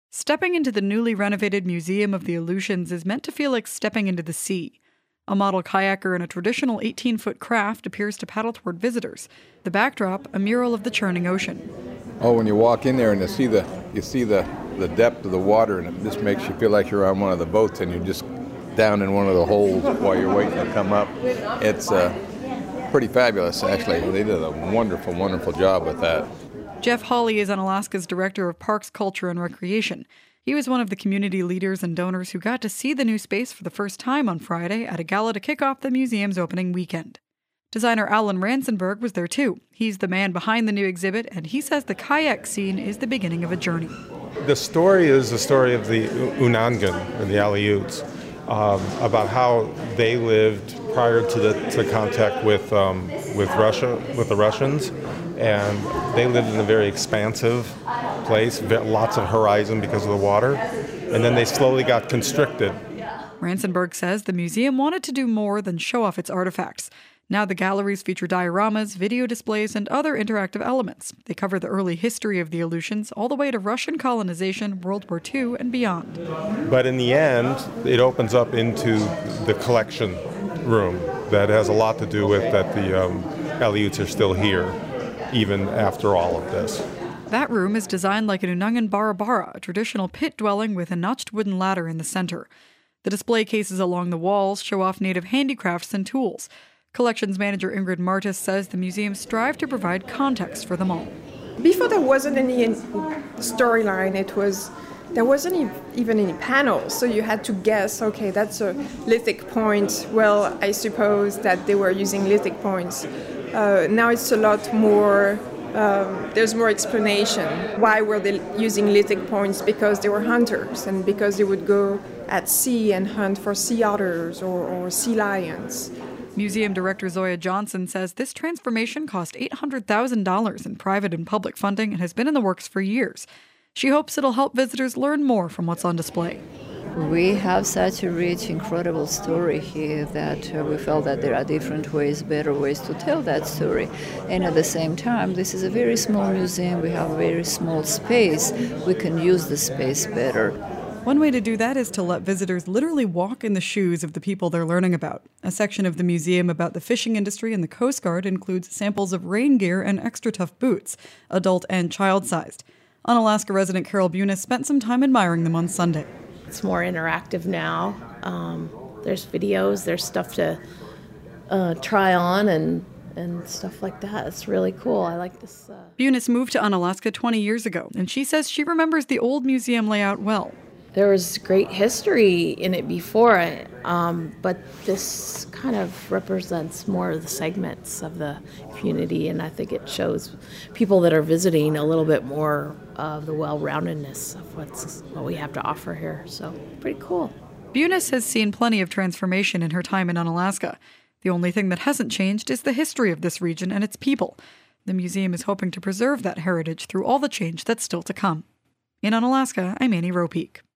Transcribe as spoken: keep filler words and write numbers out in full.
Stepping into the newly renovated Museum of the Aleutians is meant to feel like stepping into the sea. A model kayaker in a traditional eighteen-foot craft appears to paddle toward visitors. The backdrop, a mural of the churning ocean. Oh, when you walk in there and you see the you see the, the depth of the water, and it just makes you feel like you're on one of the boats and you're just down in one of the holes while you're waiting to come up. It's uh, pretty fabulous, actually. They did a wonderful, wonderful job with that. Jeff Hawley is Unalaska's Director of Parks, Culture, and Recreation. He was one of the community leaders and donors who got to see the new space for the first time on Friday at a gala to kick off the museum's opening weekend. Designer Alan Ransenberg was there too. He's the man behind the new exhibit, and he says the kayak scene is the beginning of a journey. The story is the story of the Unangan, or the Aleuts, um, about how they lived prior to the to contact with um, with Russia, with the Russians. And they lived in a very expansive place, lots of horizon because of the water, and then they slowly got constricted. Ransenberg says the museum wanted to do more than show off its artifacts. Now the galleries feature dioramas, video displays, and other interactive elements. They cover the early history of the Aleutians all the way to Russian colonization, World War Two, and beyond. But in the end, it opens up into the collection room that has a lot to do with that the um, Aleuts are still here, even after all of this. That room is designed like an Unangan Barabara, a traditional pit dwelling with a notched wooden ladder in the center. The display cases along the walls show off native handicrafts and tools. Collections manager Ingrid Martis says the museum strived to provide context for them all. Before there wasn't any storyline, it was there wasn't even any panels, so you had to guess, okay, that's a lithic point. Well, I suppose that they were using lithic points. Uh, now it's a lot more, um, there's more explanation. Why were they using lithic points? Because they were hunters, and because they would go at sea and hunt for sea otters or, or sea lions. Museum director Zoya Johnson says this transformation cost eight hundred thousand dollars in private and public funding and has been in the works for years. She hopes it'll help visitors learn more from what's on display. We have such a rich, incredible story here that uh, we felt that there are different ways, better ways to tell that story. And at the same time, this is a very small museum. We have a very small space. We can use the space better. One way to do that is to let visitors literally walk in the shoes of the people they're learning about. A section of the museum about the fishing industry and the Coast Guard includes samples of rain gear and extra tough boots, adult and child-sized. Unalaska resident Carol Bunis spent some time admiring them on Sunday. It's more interactive now. Um, there's videos, there's stuff to uh, try on and, and stuff like that. It's really cool. I like this. Uh... Bunis moved to Unalaska twenty years ago, and she says she remembers the old museum layout well. There was great history in it before, um, but this kind of represents more of the segments of the community, and I think it shows people that are visiting a little bit more of the well-roundedness of what's what we have to offer here. So, pretty cool. Bunis has seen plenty of transformation in her time in Unalaska. The only thing that hasn't changed is the history of this region and its people. The museum is hoping to preserve that heritage through all the change that's still to come. In Unalaska, I'm Annie Ropeek.